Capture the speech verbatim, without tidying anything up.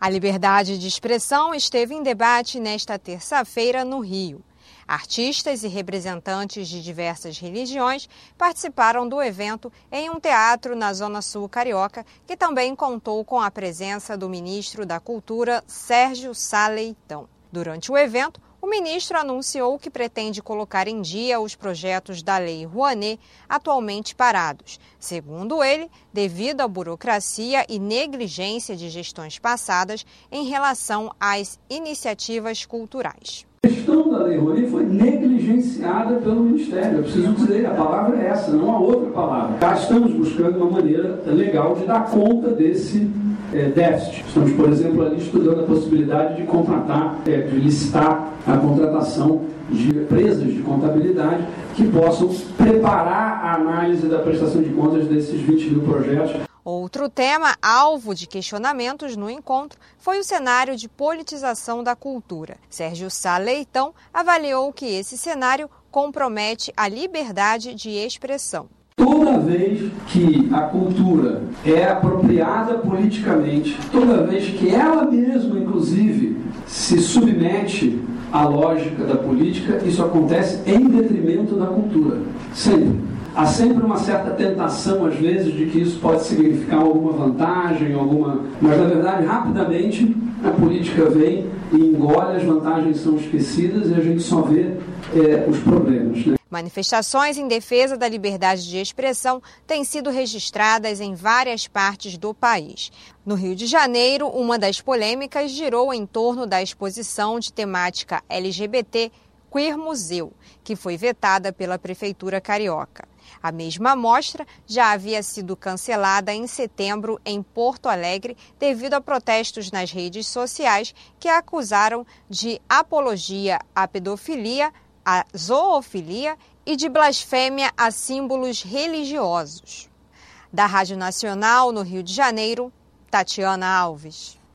A liberdade de expressão esteve em debate nesta terça-feira no Rio. Artistas e representantes de diversas religiões participaram do evento em um teatro na Zona Sul carioca, que também contou com a presença do ministro da Cultura, Sérgio Sá Leitão. Durante o evento, o ministro anunciou que pretende colocar em dia os projetos da Lei Rouanet atualmente parados, segundo ele, devido à burocracia e negligência de gestões passadas em relação às iniciativas culturais. A gestão da Lei Rouanet foi negligenciada pelo Ministério. Eu preciso dizer, a palavra é essa, não há outra palavra. Já estamos buscando uma maneira legal de dar conta desse é, déficit. Estamos, por exemplo, ali estudando a possibilidade de contratar, é, de licitar a contratação de empresas de contabilidade que possam preparar a análise da prestação de contas desses vinte mil projetos. Outro tema alvo de questionamentos no encontro foi o cenário de politização da cultura. Sérgio Sá Leitão avaliou que esse cenário compromete a liberdade de expressão. Toda vez que a cultura é apropriada politicamente, toda vez que ela mesma, inclusive, se submete à lógica da política, isso acontece em detrimento da cultura. Sempre. Há sempre uma certa tentação, às vezes, de que isso pode significar alguma vantagem, alguma... mas, na verdade, rapidamente, a política vem e engole, as vantagens são esquecidas e a gente só vê é, os problemas, né? Manifestações em defesa da liberdade de expressão têm sido registradas em várias partes do país. No Rio de Janeiro, uma das polêmicas girou em torno da exposição de temática L G B T Queer Museu, que foi vetada pela Prefeitura Carioca. A mesma mostra já havia sido cancelada em setembro em Porto Alegre devido a protestos nas redes sociais que a acusaram de apologia à pedofilia, à zoofilia e de blasfêmia a símbolos religiosos. Da Rádio Nacional, no Rio de Janeiro, Tatiana Alves.